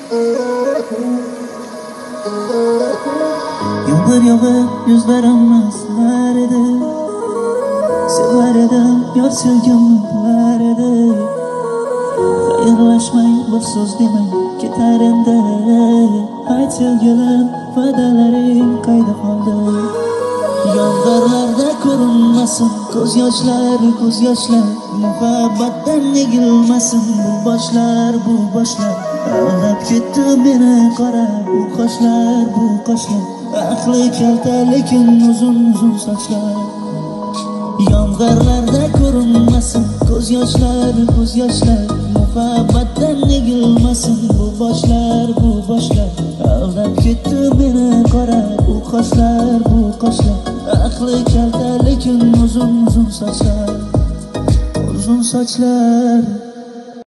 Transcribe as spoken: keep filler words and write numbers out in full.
Yomg'ir yog'ib yuzlarimni silar edi, sevar edim yor sevgimni bilar edi. Xayrlashmay bir so'z demay ketar endi. Ayt sevgilim, va'dalaring qayda qoldi? Yomg'irlarda ko'rinmasin ko'z yoshlar, ko'z yoshlar. Muhabbatdan negilmasin bu boshlar, bu boshlar. Aldab ketdi meni qora bu qoshlar, bu qoshlar. Aqli kalta lekin uzun uzun sochlar. Yomg'irlarda ko'rinmasin ko'z yoshlar, ko'z yoshlar. Muhabbatdan negilmasin bu boshlar, bu boshlar. Aldab ketdi meni qora bu qoshlar, bu qoshlar. Aqli kalta lekin uzun uzun sochlar, uzun sochlar.